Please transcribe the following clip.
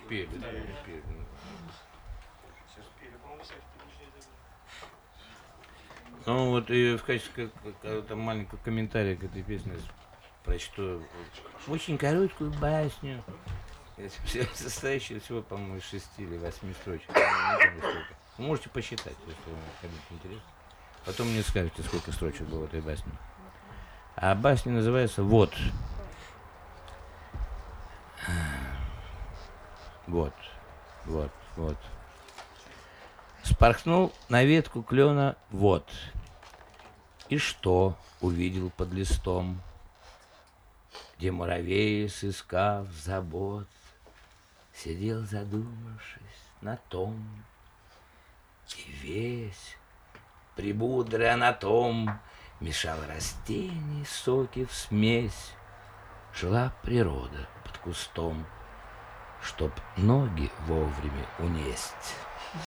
пели, да, пели. Ну вот и в качестве там маленького комментария к этой песне прочту очень короткую басню, состоящую всего, по-моему, из 6 или 8 строчек. Не помню сколько. Вы можете посчитать, если вам кому-то интересно. Потом мне скажете, сколько строчек было в этой басне. А басня называется «Вот». Вот, вот, вот. Спорхнул на ветку клена вот. И что увидел под листом, где муравей, сыскав забот, сидел, задумавшись на том, и весь прибудрый анатом мешал растений соки в смесь. Жила природа под кустом, чтоб ноги вовремя унесть.